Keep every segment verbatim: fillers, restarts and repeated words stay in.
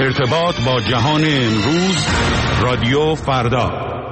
ارتباط با جهان امروز، رادیو فردا.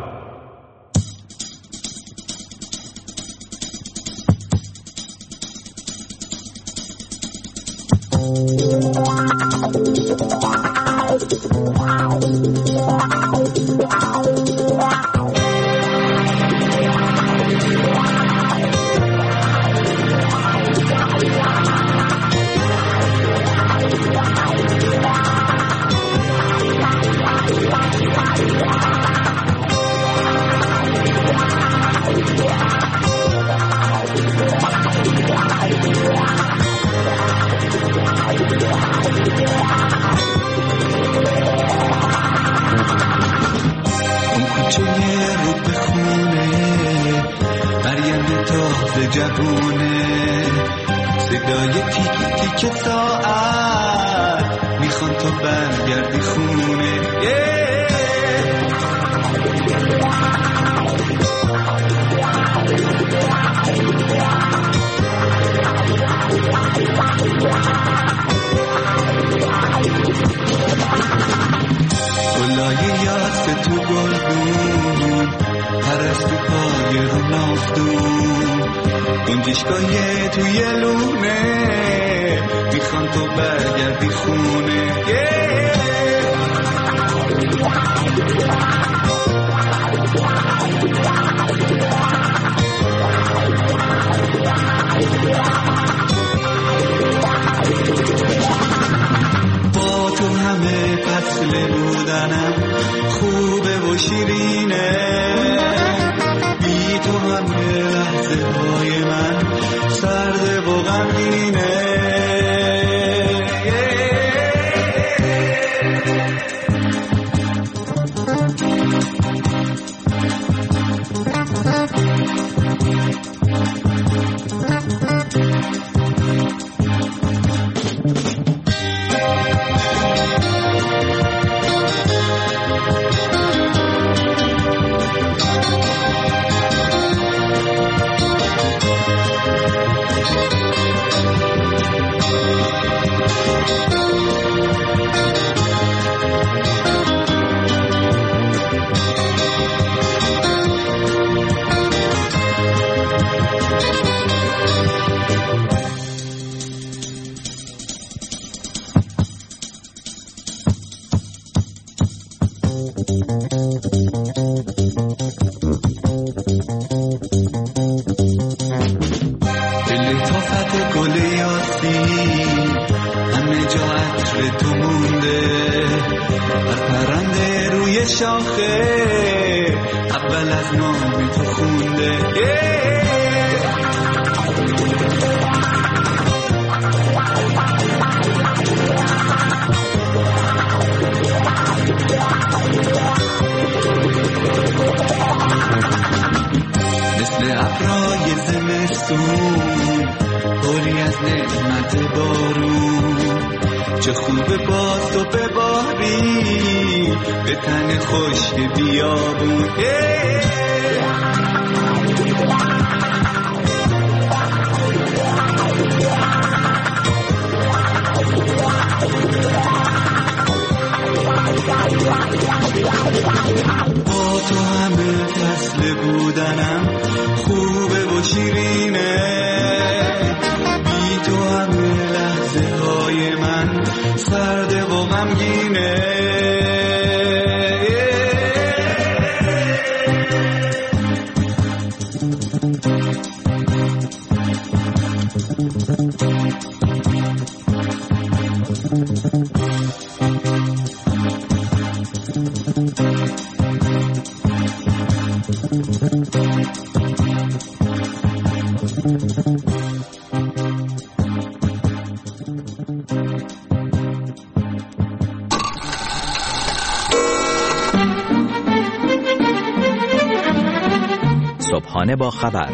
صبحانه با خبر،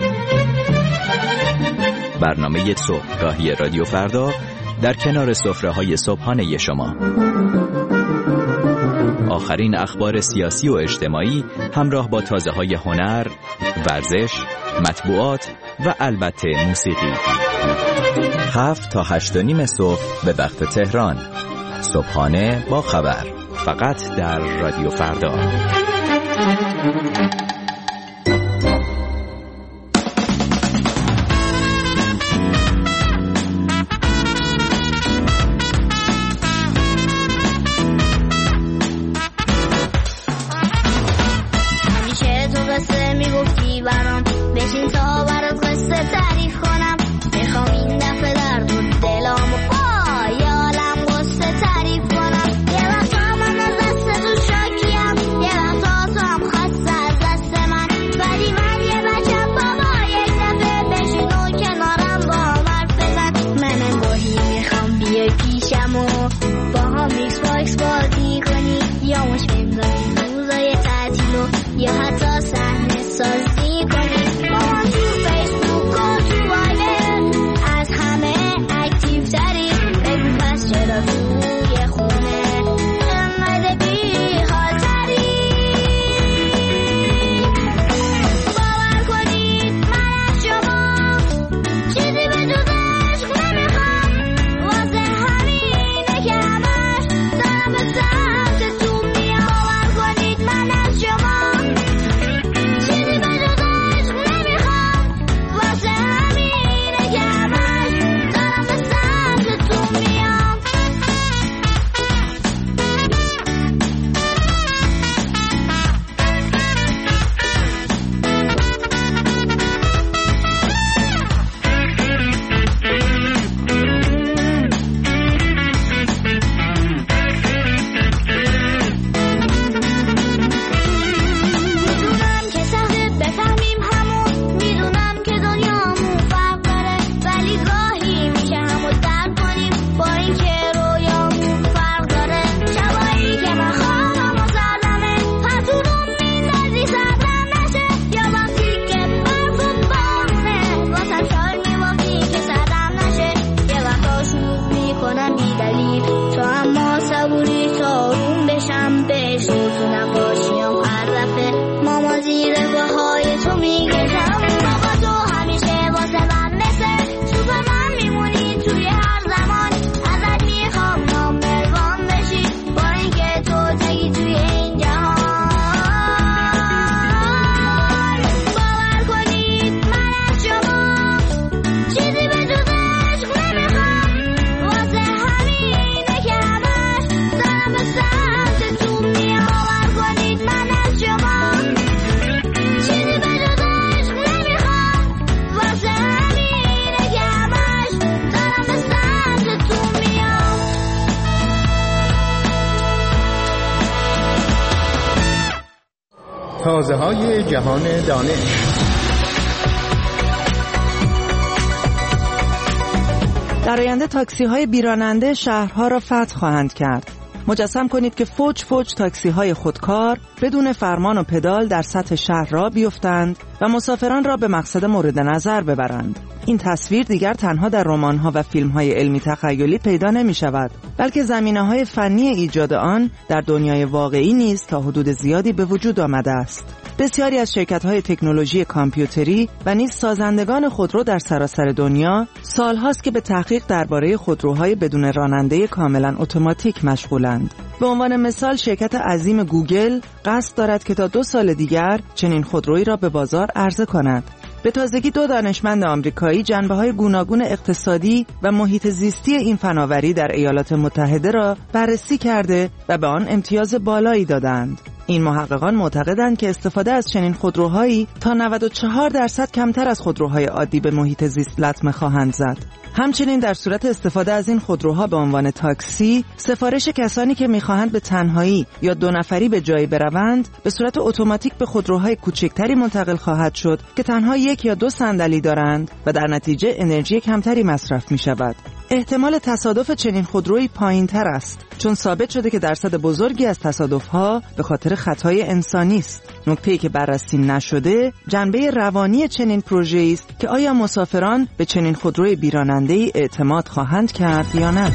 برنامه صبحگاهی رادیو فردا در کنار سفره‌های صبحانه شما. آخرین اخبار سیاسی و اجتماعی همراه با تازه‌های هنر، ورزش، مطبوعات و البته موسیقی. هفت تا هشت و نیم صبح به وقت تهران. صبحانه با خبر، فقط در رادیو فردا. همیشه تو قصه میگفتی برام، بشین تا برات قصه تعریف کنم. میخوام این دفعه در بود دلامو با یه عالم قصه تعریف کنم. یه وقتا من از دست تو شاکیم، یه وقتا تو هم خسته از دست من، ولی من یه بچه بابا یک دفعه بشین و کنارم با هم حرف بزن. من انگاهی میخوام بیای پیشم و با هم ایکس باکس بازی کنی، یا مش بمزنی روزای تعطیل و یا حتی صحنه سازی کنی. با هم تو فیسبوک و تو وایبر از همه اکتیو تری، بگو پس چرا توی خونه انقدر بی حال تری. باور کنید من از شما چیزی به جز عشق نمیخوام، واسه همینه که همش دارم به سمتتون میام. باور کنید من از شما چیزی به جز عشق نمیخوام، واسه همینه که همش دارم به سمتتون میام. میدونم که سخته بفهمیم همون، میدونم که دنیامون فرق داره، ولی گاهی میشه همو درک کنیم با اینکه رویامون فرق داره. شبایی که من خوابم و سردمه، پتونم میندازی سردم نشه، یا وقتی که برف و بارونه واسم شال میبافی که سردم نشه. یه وقتا شروع میکنم بی دلیل تو، اما صبوری تا آروم بشم بهش تو نباشیم. هر دفعه ماما زیر پاهای تو میگشم، بابا تو همیشه واسه من مثل سوپرمن میمونی توی هر زمان. ازت میخوام نامبر وان بشی با اینکه تو تگی توی این جهان. باور کنید من از شما چیزی به جز عشق نمیخوام، واسه همینه که همش دارم به سمتتون میام. باور کنید من از شما چیزی به جز عشق نمیخوام، واسه همینه که همش دارم به سمتتون میام. تازه های جهان دانش. در آینده تاکسی‌های بیراننده شهرها را فتح خواهند کرد. مجسم کنید که فوج فوج تاکسی‌های خودکار بدون فرمان و پدال در سطح شهر را بیفتند و مسافران را به مقصد مورد نظر ببرند. این تصویر دیگر تنها در رمان‌ها و فیلم‌های علمی تخیلی پیدا نمی‌شود، بلکه زمینه‌های فنی ایجاد آن در دنیای واقعی نیز تا حدود زیادی به وجود آمده است. بسیاری از شرکت‌های تکنولوژی کامپیوتری و نیز سازندگان خودرو در سراسر دنیا سال‌هاست که به تحقیق درباره خودروهای بدون راننده کاملاً اتوماتیک مشغولند. به عنوان مثال شرکت عظیم گوگل قصد دارد که تا دو سال دیگر چنین خودرویی را به بازار عرضه کند. به تازگی دو دانشمند آمریکایی جنبه‌های گوناگون اقتصادی و محیط زیستی این فناوری در ایالات متحده را بررسی کرده و به آن امتیاز بالایی دادند. این محققان معتقدند که استفاده از چنین خودروهایی تا نود و چهار درصد کمتر از خودروهای عادی به محیط زیست لطمه خواهند زد. همچنین در صورت استفاده از این خودروها به عنوان تاکسی، سفارش کسانی که می‌خواهند به تنهایی یا دو نفری به جایی بروند به صورت اتوماتیک به خودروهای کوچکتری منتقل خواهد شد که تنها یک یا دو صندلی دارند و در نتیجه انرژی کمتری مصرف می‌شود. احتمال تصادف چنین خودرویی پایین‌تر است، چون ثابت شده که درصد بزرگی از تصادف‌ها به خاطر خطای انسانی است. نکته‌ای که بررسی نشده جنبه روانی چنین پروژه‌ای است که آیا مسافران به چنین خودروی بیراننده‌ای اعتماد خواهند کرد یا نه.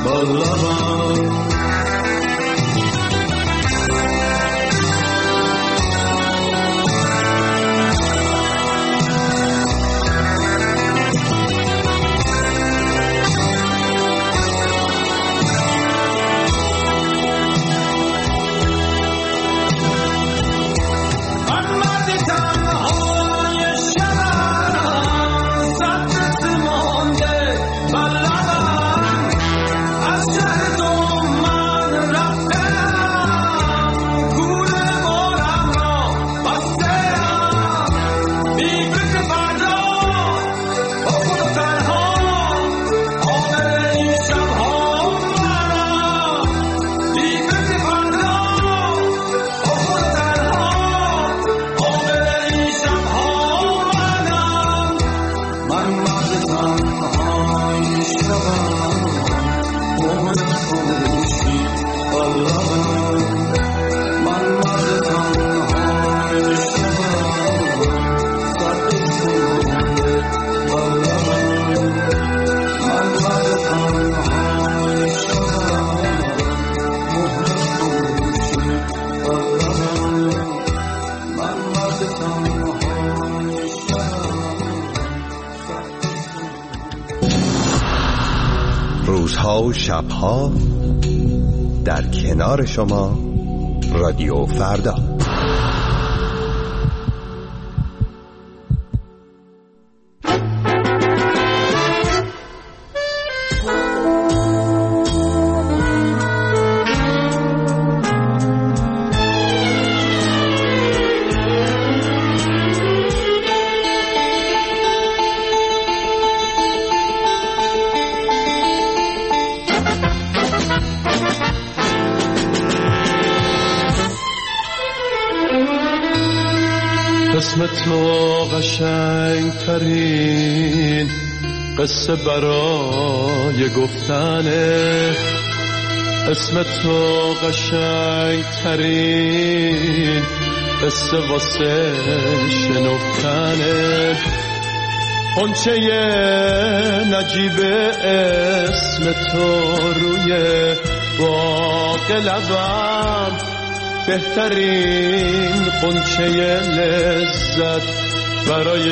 روزها و شبها در کنار شما رادیو فردا. اسم تو قشنگ ترین قصه برای گفتنه، اسم تو قشنگ ترین قصه واسه شنفتنه. اونچه نجیب اسم تو روی باغ لبم، بهترین قنچه لذت برای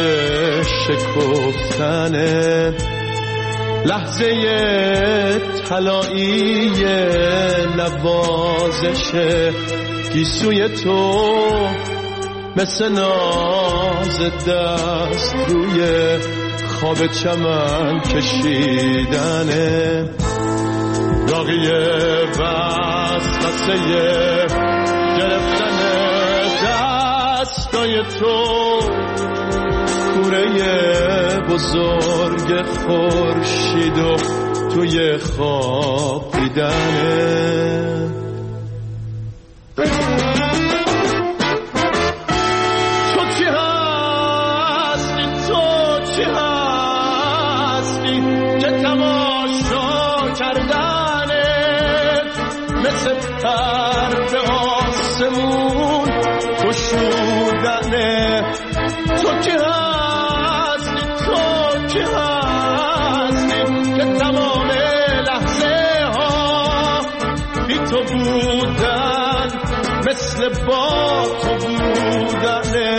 شکفتنه. لحظه طلایی نوازش گیسوی تو، مثل ناز دست روی خواب چمن کشیدنه. داغی وسوسه گرفتن دستای تو، کوره بزرگ خورشید و توی خواب دیدنه. تو چی هستی، تو چی هستی که تماشا کردنت مثل پر به آسمون گشودنه. تو کی هستی، تو کی هستی که تمام لحظه ها بی تو بودن مثل با تو بودنه.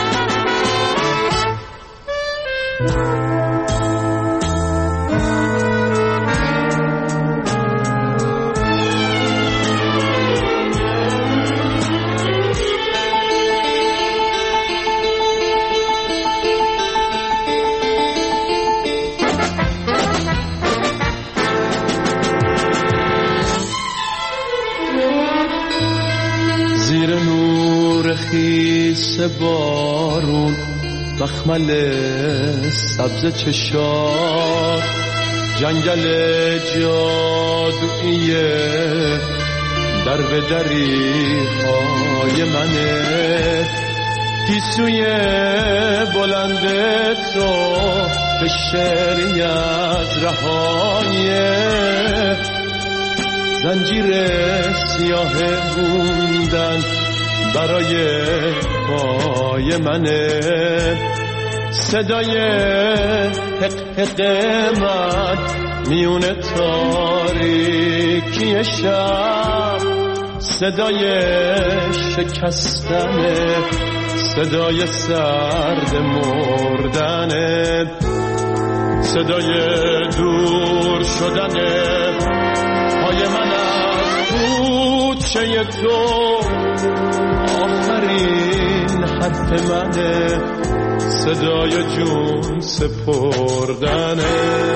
زیر نور خیس بارون مخمل سبز چشات، جنگل جادویی در به دری های منه. گیسوی بلند تو به شعری از رهایه، زنجیر سیاه بوندن برای پای منه. صدای حق حق من میون تاریکی شب صدای شکستنه، صدای سرد مردنه، صدای دور شدنه پای من از کوچه تو، آخرین حرف منه، صدای جون سپردنه.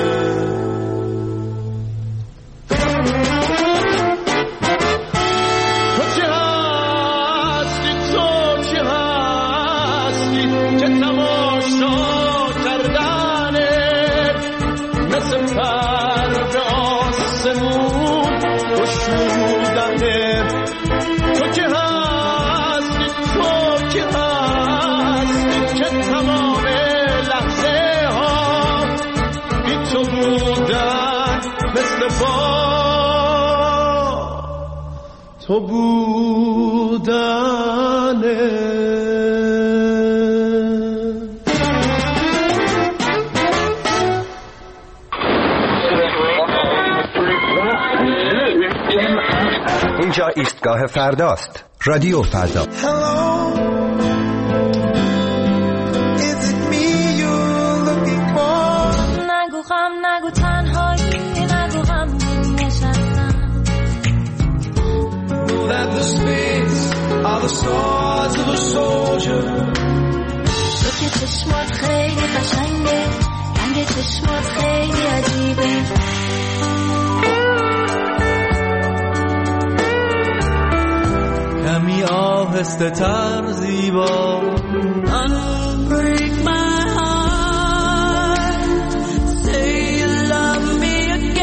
تو بودنه. اینجا ایستگاه فرداست. رادیو فردا. نگو غم، نگو تنهایی، نگو غم نشستم. That the spades are the swords of a soldier. تو که چشمات خیلی قشنگه، رنگ چشمات خیلی عجیبه. کمی آهسته تر زیبا. Unbreak my heart, say you love me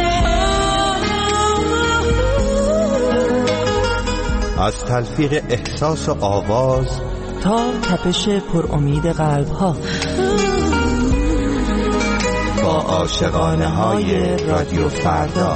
again. از تلفیق احساس و آواز تا تپش پر امید قلب ها، با عاشقانه های رادیو فردا.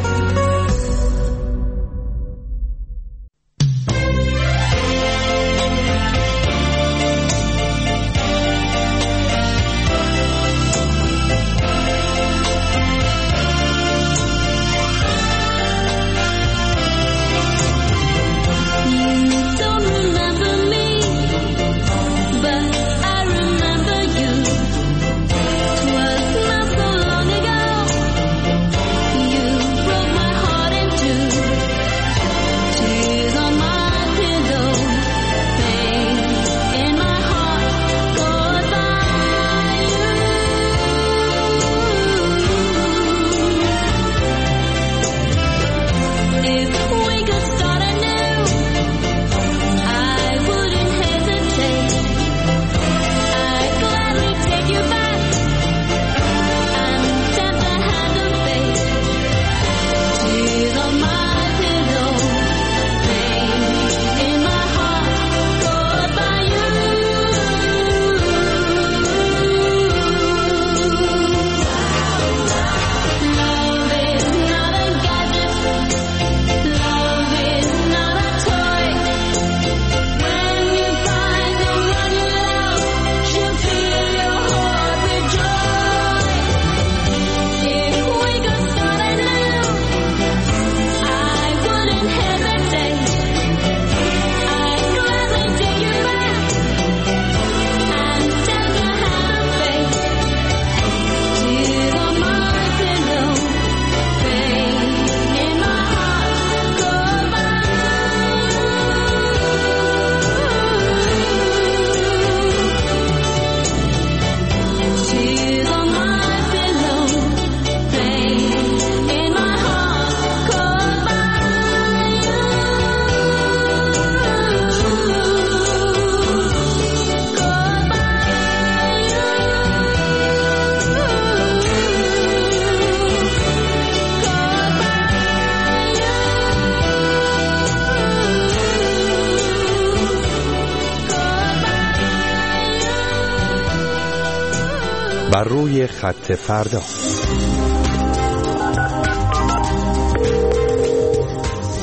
بر روی خط فردا.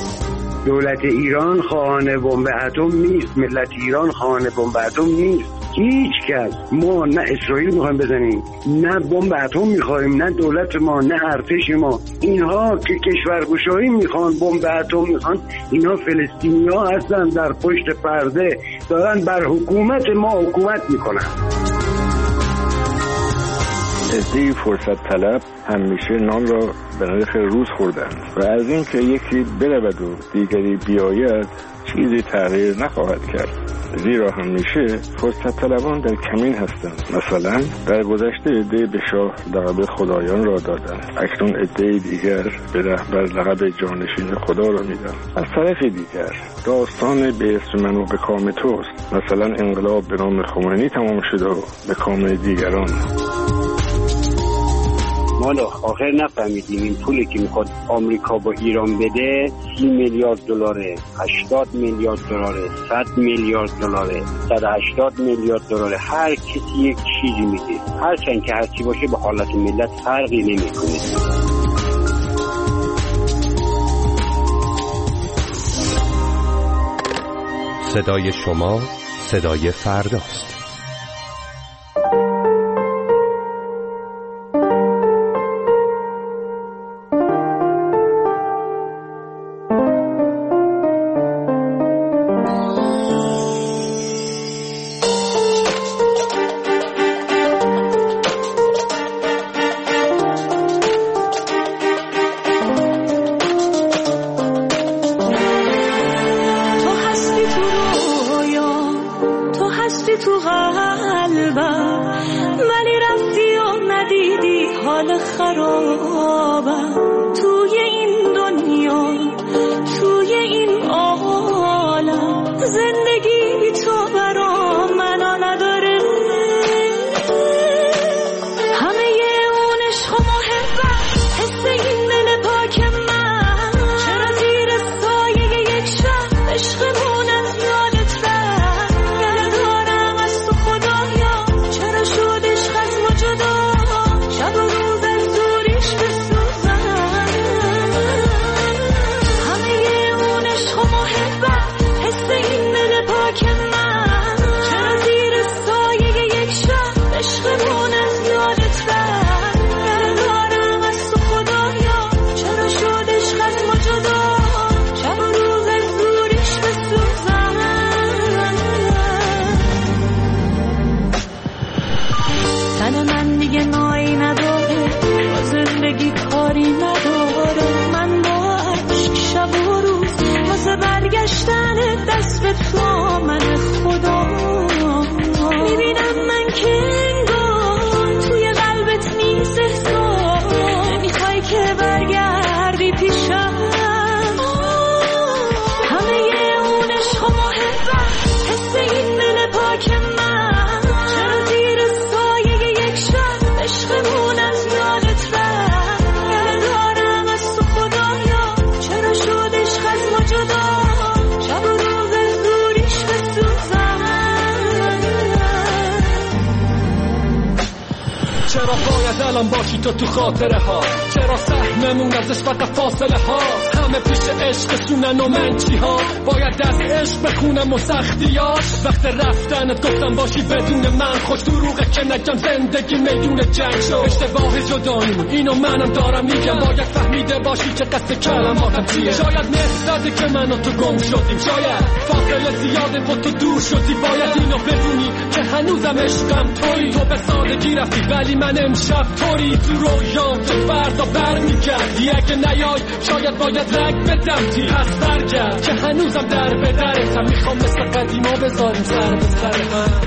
دولت ایران خواهان بمب اتم نیست، ملت ایران خواهان بمب اتم نیست. هیچ کس، ما نه اسرائیل میخوایم بزنیم، نه بمب اتم میخوایم، نه دولت ما، نه ارتش ما. اینها که کشورگشایی میخوان، بمب اتم میخوان، اینها فلسطینی‌ها هستن در پشت پرده دارن بر حکومت ما حکومت میکنن. عده‌ای فرصت طلب همیشه نان را به نرخ روز خوردند و از این که یکی برود و دیگری بیاید چیزی تغییر نخواهد کرد، زیرا همیشه فرصت طلبان در کمین هستند. مثلا در گذشته عده‌ای به شاه لقب خدایان را دادند، اکنون عده‌ای دیگر به رهبر لقب جانشین خدا را میدن. از طرف دیگر داستان به اسم من و به کام توست. مثلا انقلاب به نام خمینی تمام شده و به کام دیگران. ما آخر نفهمیدیم این پولی که میخواد آمریکا با ایران بده سی میلیارد دلاره، هشتاد میلیارد دلاره، صد میلیارد دلاره، صد و هشتاد میلیارد دلاره. هر کسی یک چیزی میده، هرچند که هرچی باشه به حالت ملت فرقی نمیکنه. صدای شما صدای فرداست. الان باشی تو تو خاطره ها، چرا سهممون ازش فقط فاصله ها، همه پیش عشق سونن و من چی ها، باید از عشق بخونم و سختیاش، وقت رفتنت گفتم باشی بدون من، خوش دروغه که نگم زندگی میدون جنگ شد، اشتباه جداییمون اینو منم دارم میگم، باید فهمیده باشی که قصد کلماتم چیه، شاید مهداده که من و تو گم شدیم، شاید فاصله زیاده و تو دور شدی، باید اینو بدونی که هنوزم عشقم تویی، تو به سادگی رفتی ولی من امشب توری، تو رویام تو فردا برمیگردی، اگه نیای شاید باید رگ بدم تی، پس برگرد که هنوزم در به درتم، میخوام مثل قدیما بذاریم سر به سر هم.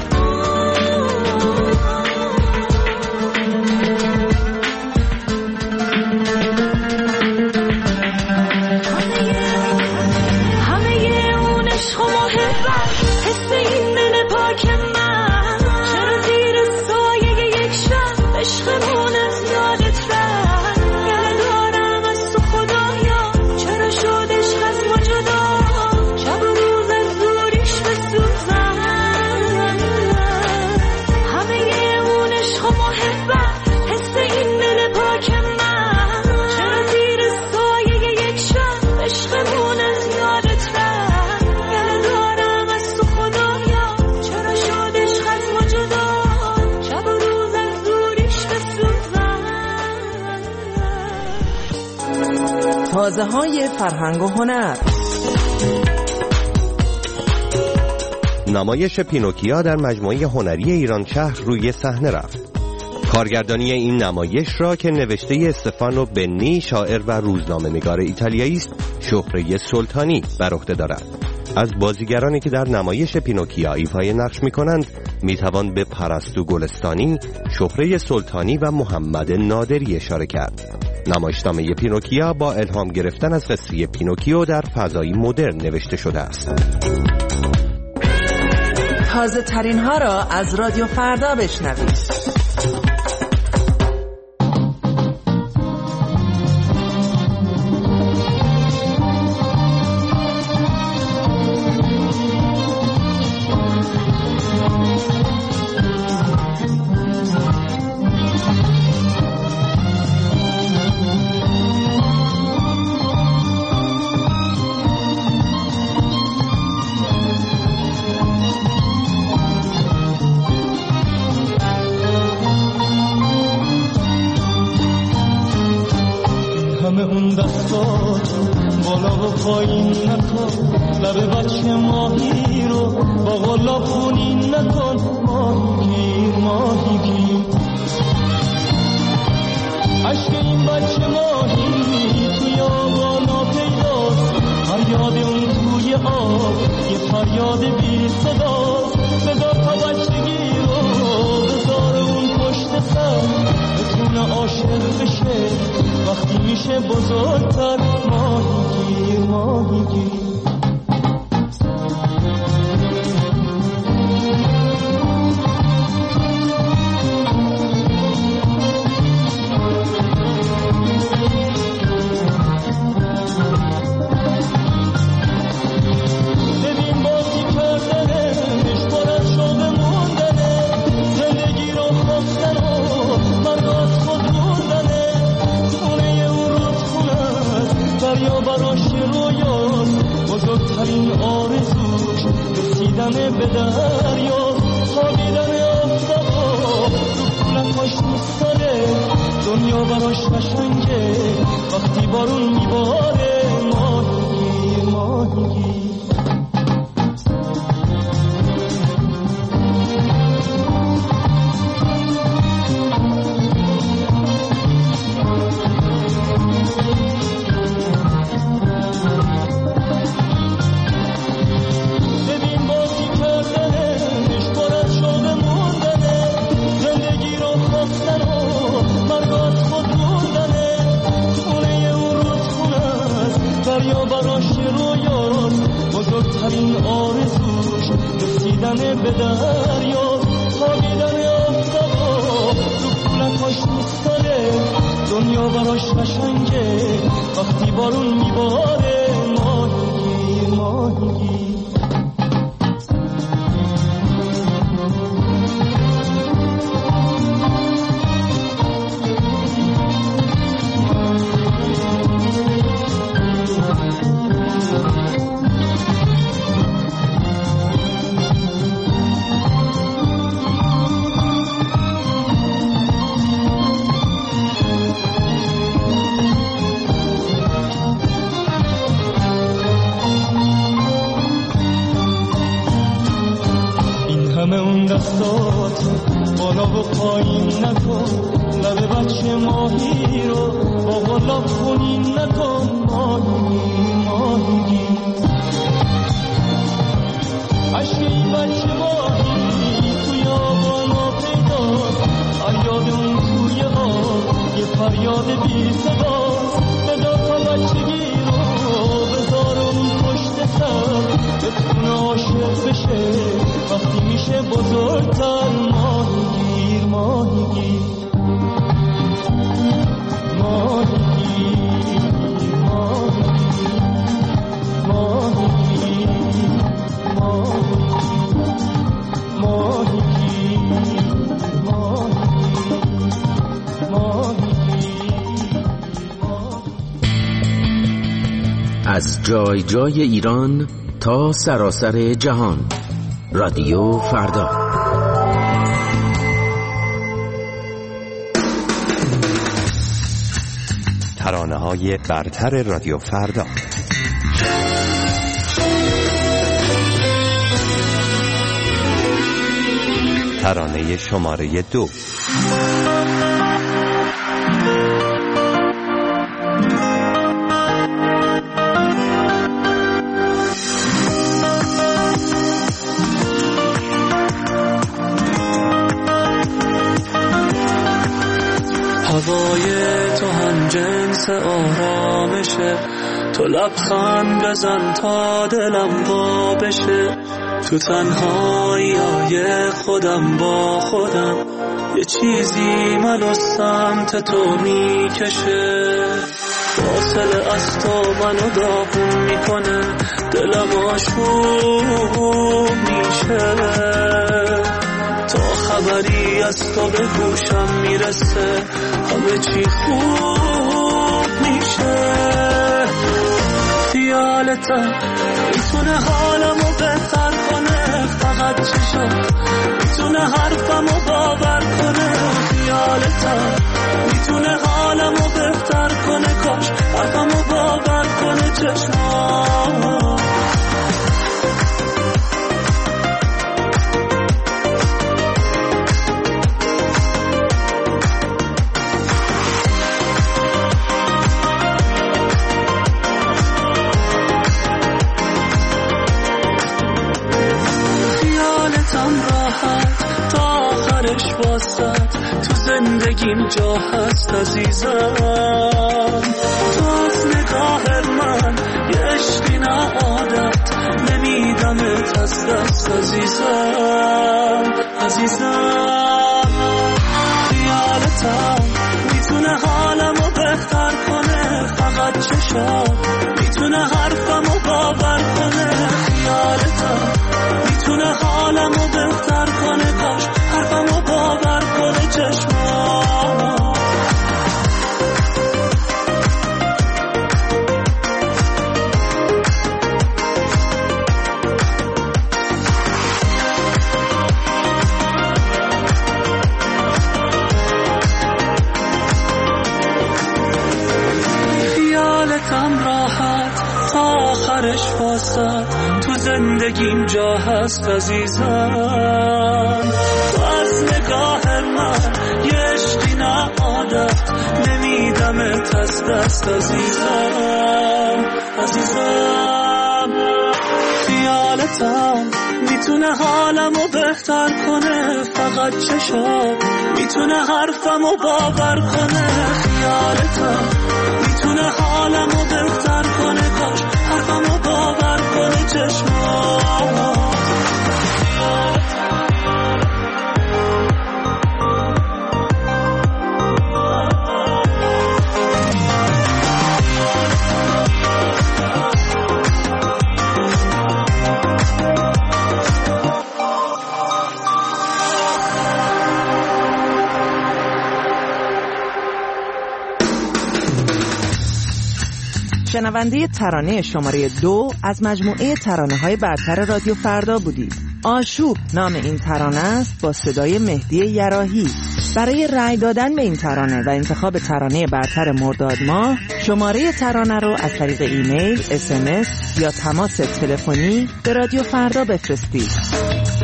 تازه‌های فرهنگ و هنر. نمایش پینوکیا در مجموعه هنری ایران شهر روی صحنه رفت. کارگردانی این نمایش را که نوشته استفانو بنی شاعر و روزنامه‌نگار ایتالیایی است، شهره سلطانی بر عهده دارد. از بازیگرانی که در نمایش پینوکیا ایفای نقش می‌کنند می‌توان به پرستو گلستانی، شهره سلطانی و محمد نادری اشاره کرد. نمایشنامه پینوکیا با الهام گرفتن از قصه پینوکیو در فضایی مدرن نوشته شده است. تازه ترین ها را از رادیو فردا بشنوید. از جای جای ایران تا سراسر جهان، رادیو فردا. ترانه‌های برتر رادیو فردا. ترانه شماره دو. هوای تو هم جنس آرامشه، تو لبخند بزن تا دلم وا بشه، تو تنهایی های خودم با خودم یه چیزی منو سمت تو میکشه، فاصله از تو منو داغون میکنه، دلم آشوب میشه، تا خبری از تو به گوشم میرسه همه چی خوب میشه، خیالتم میتونه حالمو بهتر کنه، فقط چشم میتونه حرفمو باور کنه، خیالتم میتونه حالمو بهتر کنه، کاش حرفمو باور کنه چشمام. تو زندگیم جا هست عزیزم، تو از نگاه من یه عشقی نه عادت، نمیدمت از دست عزیزم عزیزم، خیالتم میتونه حالمو بهتر کنه، فقط چشم میتونه حرفمو باور کنه، خیالتم میتونه حالمو بهتر کنه، کاش حرفمو باور کنه چشمام. خیالتم راحت تا آخرش واسه، تو زندگیم جا هست عزیزم، تو از نگاه من یه عشقی نه عادت، نمیدمت از دست عزیزم عزیزم، خیالتم میتونه حالمو بهتر کنه، فقط چشم میتونه حرفمو باور کنه، خیالتم میتونه حالمو بهتر کنه، کاش حرفمو باور کنه چشمام. شنونده ترانه شماره دو از مجموعه ترانه‌های برتر رادیو فردا بودید. آشوب نام این ترانه است با صدای مهدی یراحی. برای رأی دادن به این ترانه و انتخاب ترانه برتر مرداد ماه، شماره ترانه رو از طریق ایمیل، اس ام اس یا تماس تلفنی به رادیو فردا بفرستید.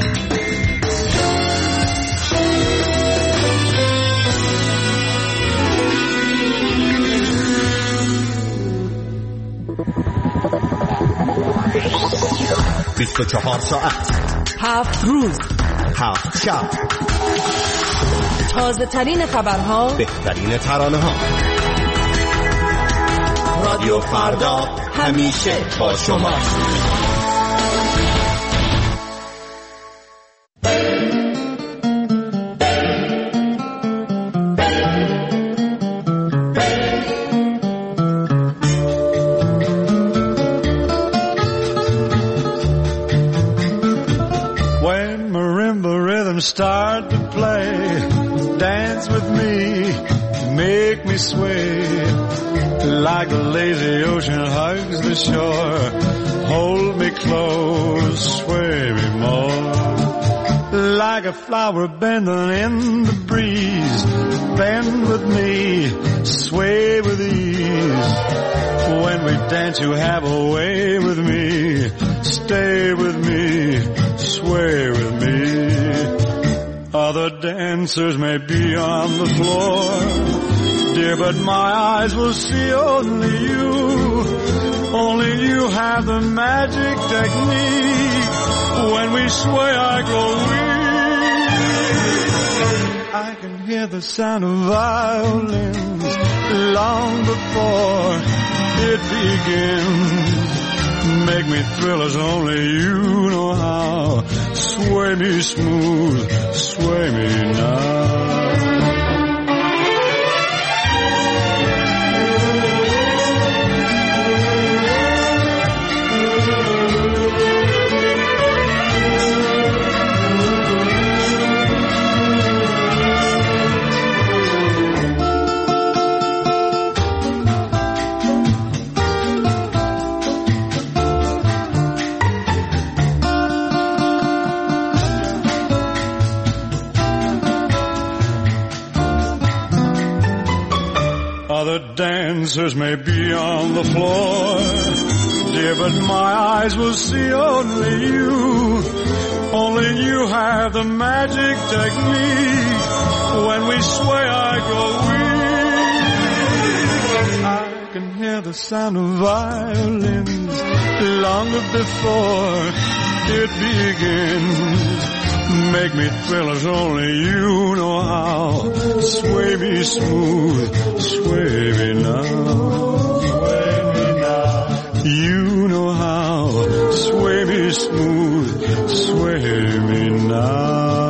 بیست و چهار ساعت، هفت روز، هفت شب، تازه ترین خبرها، بهترین ترانه ها. رادیو فردا همیشه با شما. Start to play, dance with me, make me sway, like a lazy ocean hugs the shore, hold me close, sway me more, like a flower bending in the breeze, bend with me, sway with ease. When we dance, you have a way with me. Stay with me, sway with me. Other dancers may be on the floor, dear, but my eyes will see only you. Only you have the magic technique. When we sway, I grow weak. I can hear the sound of violins long before it begins. Make me thrill as only you know how. Sway me smooth, sway me now. Other dancers may be on the floor, dear, but my eyes will see only you. Only you have the magic technique. When we sway, I grow weak. I can hear the sound of violins long before it begins. Make me thrill as only you know how. Sway me smooth, sway me now. Sway me now. You know how. Sway me smooth, sway me now.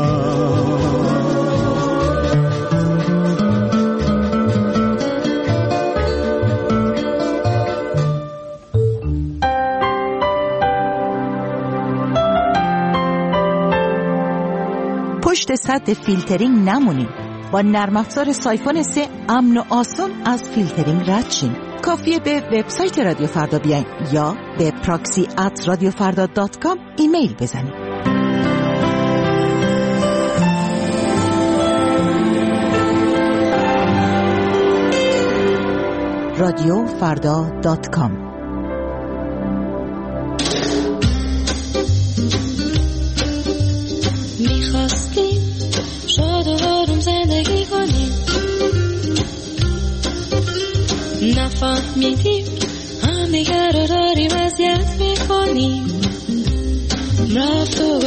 پشت سد فیلترینگ نمونید. با نرم افزار سایفون سه امن و آسان از فیلترینگ رد شین. کافیه به وبسایت رادیو فردا بیاین یا به پراکسی ات رادیو فردا دات کام ایمیل بزنید. رادیو فردا دات کام. میخواستیم شاد و آروم زندگی کنیم، نفهمیدیم همدیگر رو داریم اذیت میکنیم. رفت و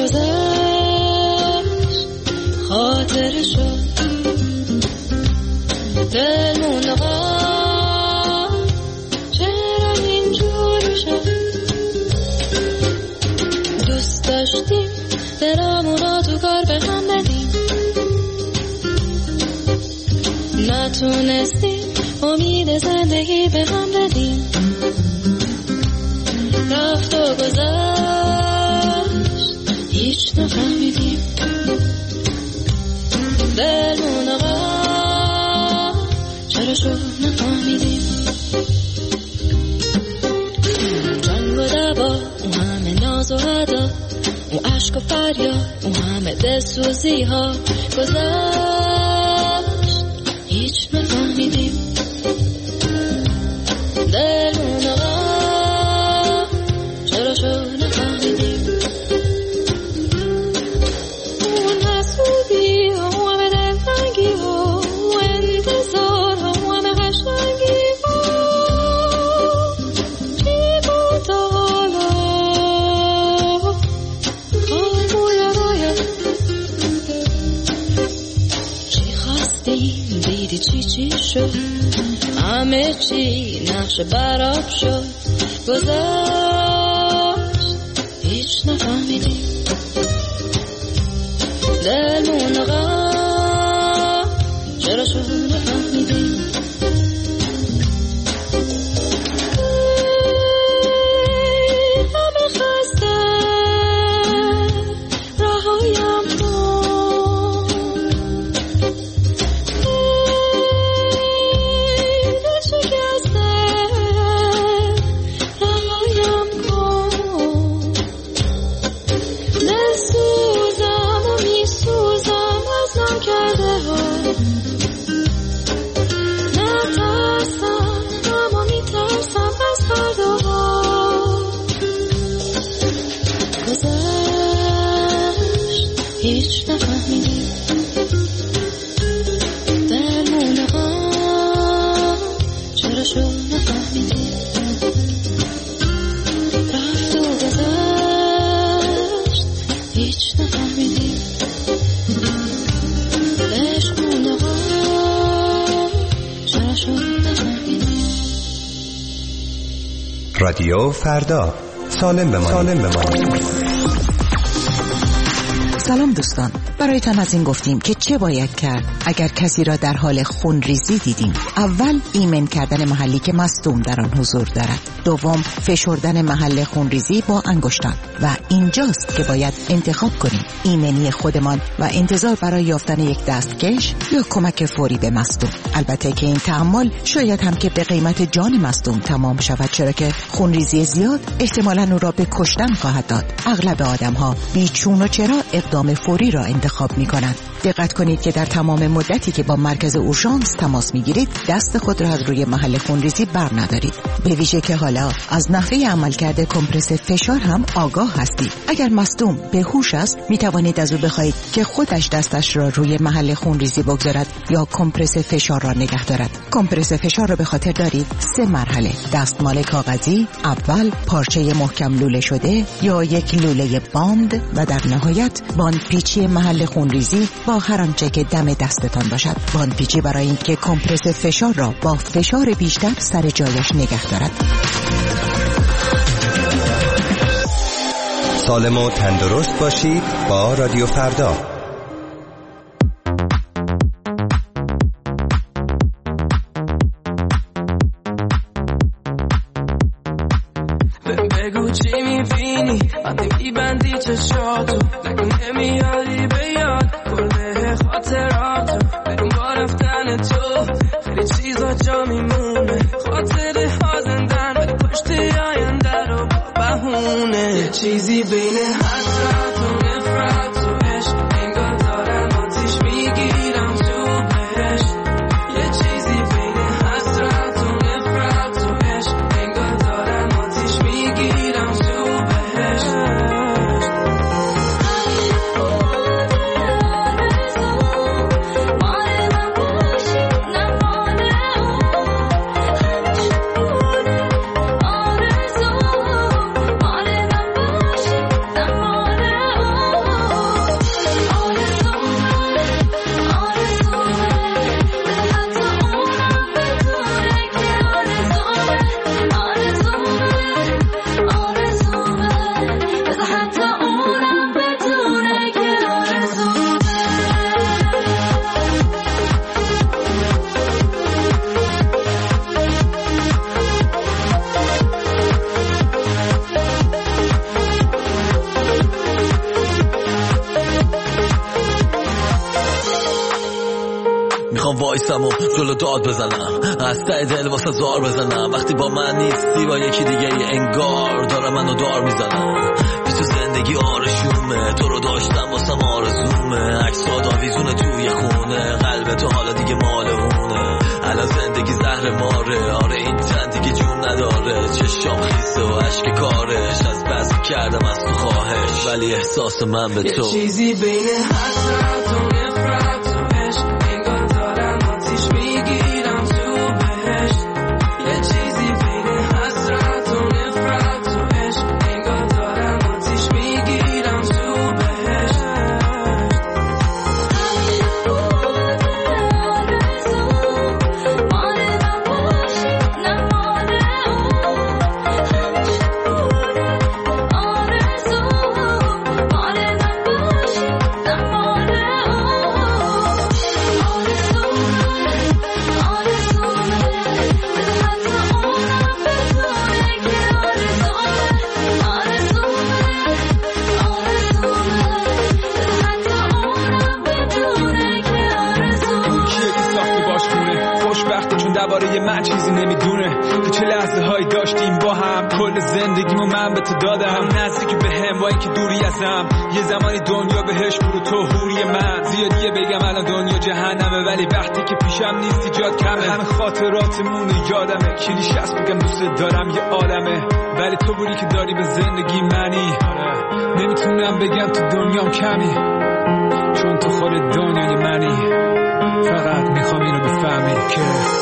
گذشت خاطر شد دلمون نقا، چرا اینجوری شد؟ دوست داشتیم دلمون رو تو کار به هم بدیم، نتونستیم امید زندگی به هم بدیم. رفت و گذشت هیچ نفهمیدیم، دلمون آقا چرا شد نفهمیدیم. جنگ و دعوا، اون همه ناز و ادا، اون عشق و فریاد، اون همه دلسوزی ها گذشت هیچ نفهمیدیم. دلمون آقا چرا شد نفهمیدیم. اون حسودی ها، اون همه دلتنگی ها، اون انتظار ها، اون همه قشنگی ها، چی بود حالا؟ خواهی راید چی خواستیم دیدی چی چی شد، همه چی نقش براب شد، گذشت هیچ نفهمیدیم. دلمون آقا چرا شد نفهمیدیم. همه خسته رهایم کن، دل شکسته رهایم کن. هیچ نفهمیدیم درمون غم چرا شو نفهمیدیم رفت و گذشت هیچ نفهمیدیم عشقمون غم چرا شو نفهمیدیم. رادیو فردا، سالم بمانید. سالم بمانید. سلام دوستان، برایتان از این گفتیم که چه باید کرد اگر کسی را در حال خونریزی دیدیم. اول ایمن کردن محلی که مصدوم در آن حضور دارد. دوم فشردن محل خونریزی با انگشتان و اینجاست که باید انتخاب کنیم ایمنی خودمان و انتظار برای یافتن یک دستکش یا کمک فوری به مصدوم. البته که این تعامل شاید هم که به قیمت جان مصدوم تمام شود، چرا که خونریزی زیاد احتمالاً او را به کشتن خواهد داد. اغلب آدم‌ها بیچون و چرا اقدام فوری را انتخاب می‌کنند. دقت کنید که در تمام مدتی که با مرکز اورژانس تماس می‌گیرید دست خود را از روی محل خونریزی بر ندارید. به ویژه که حالا از نحوه عملکرد کمپرس فشار هم آگاه هستید. اگر مصدوم به هوش است می‌توانید از او بخواهید که خودش دستش را روی محل خونریزی بگذارد یا کمپرس فشار را نگه دارد. کمپرس فشار را به خاطر دارید سه مرحله: دستمال کاغذی، اول پارچه محکم لوله شده یا یک لوله باند و در نهایت باندپیچی محل خونریزی با هر آنچه که دم دستتان باشد. باندپیچی برای اینکه کمپرس فشار را با فشار بیشتر سر جایش نگه دارد. سالم و تندرست باشید با رادیو فردا. بگو چی میبینی وقتی میبندی چشاتو، نگو نمیاری به یاد کله خاطراتو. برون با رفتن تو خیلی چیزا جا میمونه، خاطره ها زندن ولی پشت آینده رو با بهونه. یه چیزی بین حسرت و نفرت و عشق، انگار دارم آتیش میگیرم تو بهشت. یه چیزی بین حسرت و نفرت و عشق، انگار دارم آتیش میگیرم تو بهشت. میخوام وایسم و جلو داد بزنم، از ته دل واسه زار بزنم. وقتی با من نیستی با یکی دیگه انگار دارم منو دار میزنم. تو زندگی آرشومه، تو رو داشتم واسم آرزومه. عکسات آویزونه توی خونه، قلب تو حالا دیگه مال اونه. الان زندگی زهر ماره، آره این تن دیگه جون نداره. چشام خیسه و عشق کارش، از بس کردم از تو خواهش، ولی احساس من به تو. یه چیزی بین حسرت و نفرت و عشق، انگار دارم آتیش میگیرم تو بهشت. یه چیزی بین حسرت و نفرت و عشق، انگار دارم آتیش میگیرم تو بهشت. درباره من چیزی نمیدونه که چه لحظه هایی داشتیم با هم. کل زندگیمو من به تو دادم، نزدیک به هم با اینکه دوری ازم. یه زمانی دنیا بهش برو تو حوری من. زیادیه بگم الان دنیا جهنمه، ولی وقتی که پیشم نیستی جات کمه. همه خاطراتمون یادمه، کلیش هست بگم دوست دارم یه عالمه، ولی تو بودی که داری به زندگی منی. نمیتونم بگم تو دنیام کمی. تو خود دنیای منی، فقط میخوام اینو بفهمی که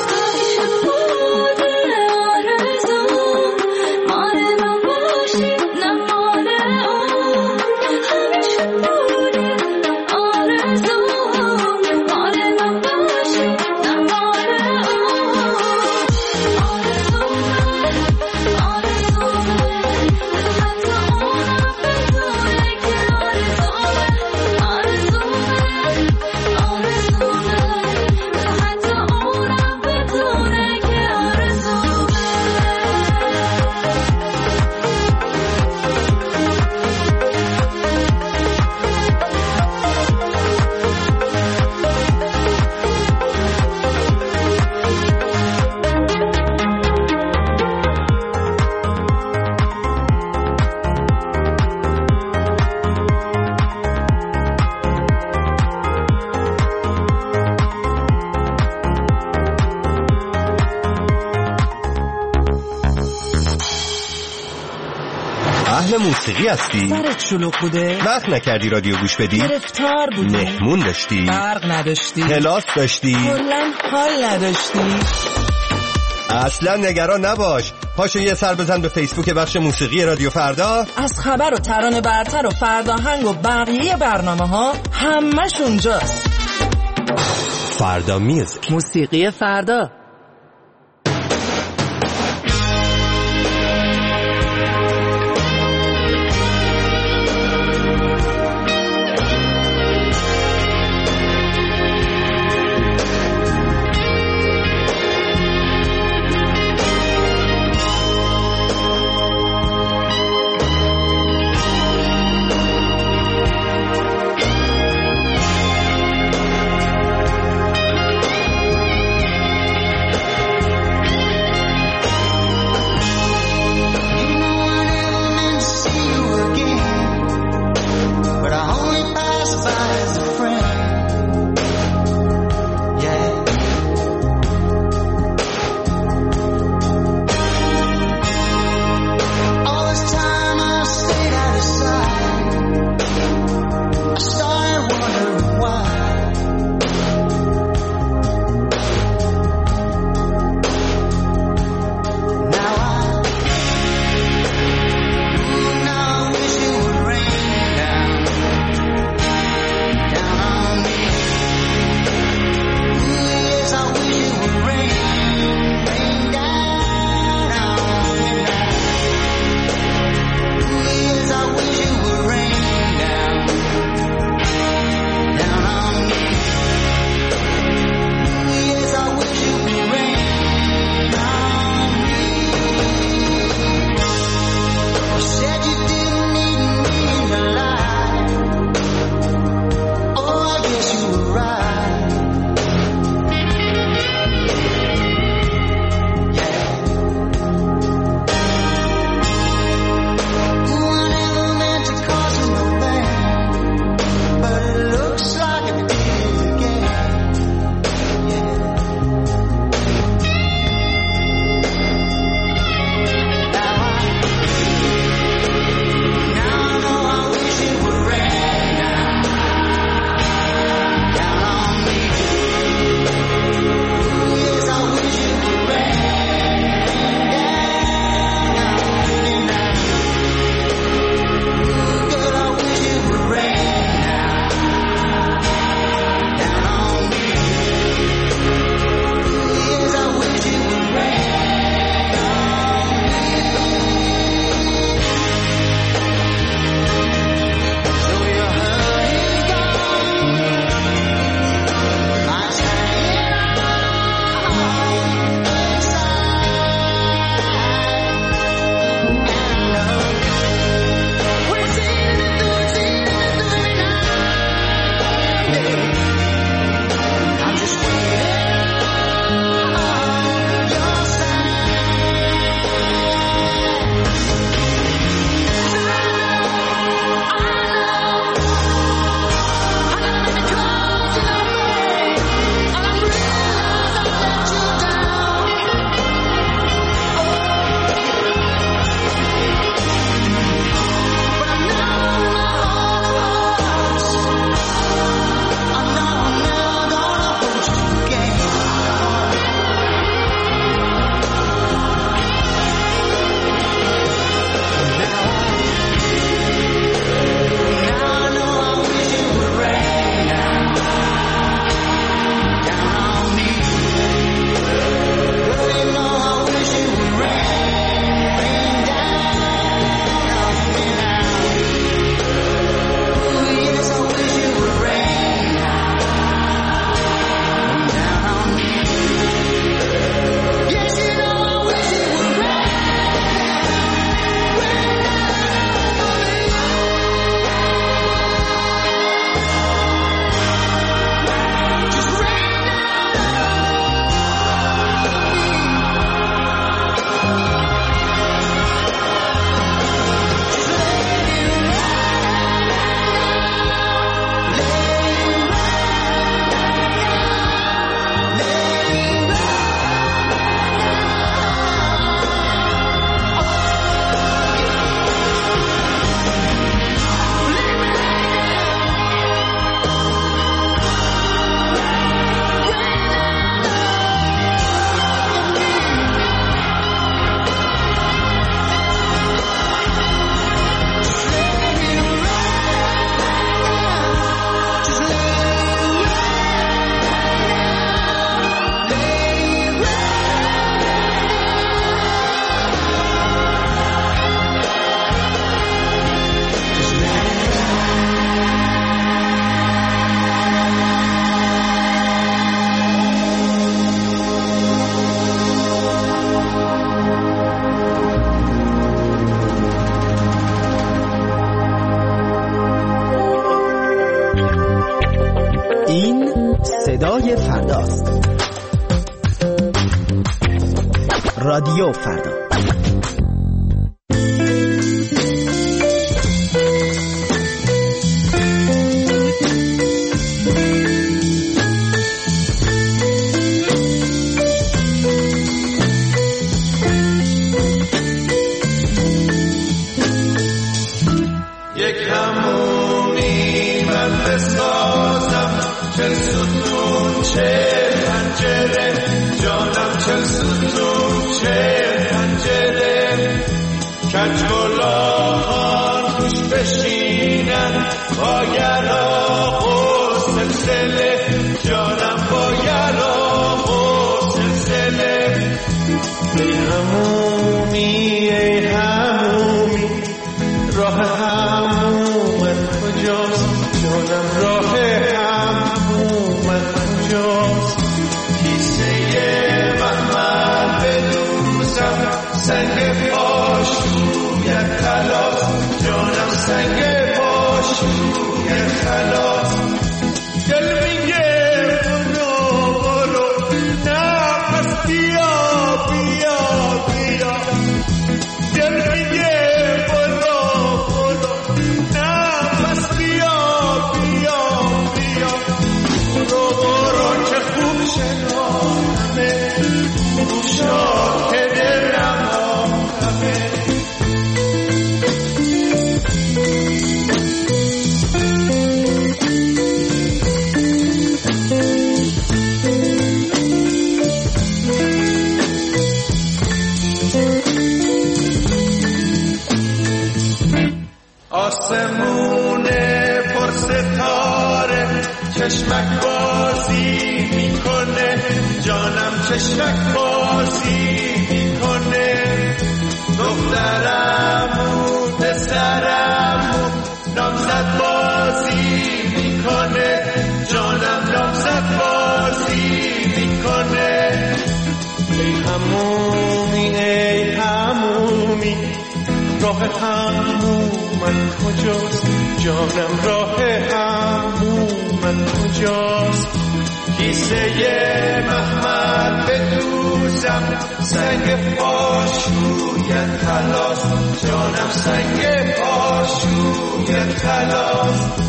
موسیقی هستی؟ سرت شلوغ بوده؟ وقت نکردی رادیو گوش بدی؟ گرفتار بودی؟ مهمون داشتی؟ برق نداشتی؟ کلاس داشتی؟ کلاً حال نداشتی؟ اصلا نگران نباش، پاشو یه سر بزن به فیسبوک بخش موسیقی رادیو فردا. از خبر و ترانه برتر و فرداهنگ و بقیه برنامه ها همش اونجاست. فردا میوزیک، موسیقی فردا. رادیو فردا. چشمک بازی میکنه جانم چشمک بازی میکنه دخترمون پسرمون نامزد بازی میکنه جانم نامزد بازی میکنه ای همومی ای همومی راه همومن کجاست جانم راه همومن کجاست کیسه محمد بدوزم سنگ پاشویت خلاص جانم سنگ پاشویت خلاص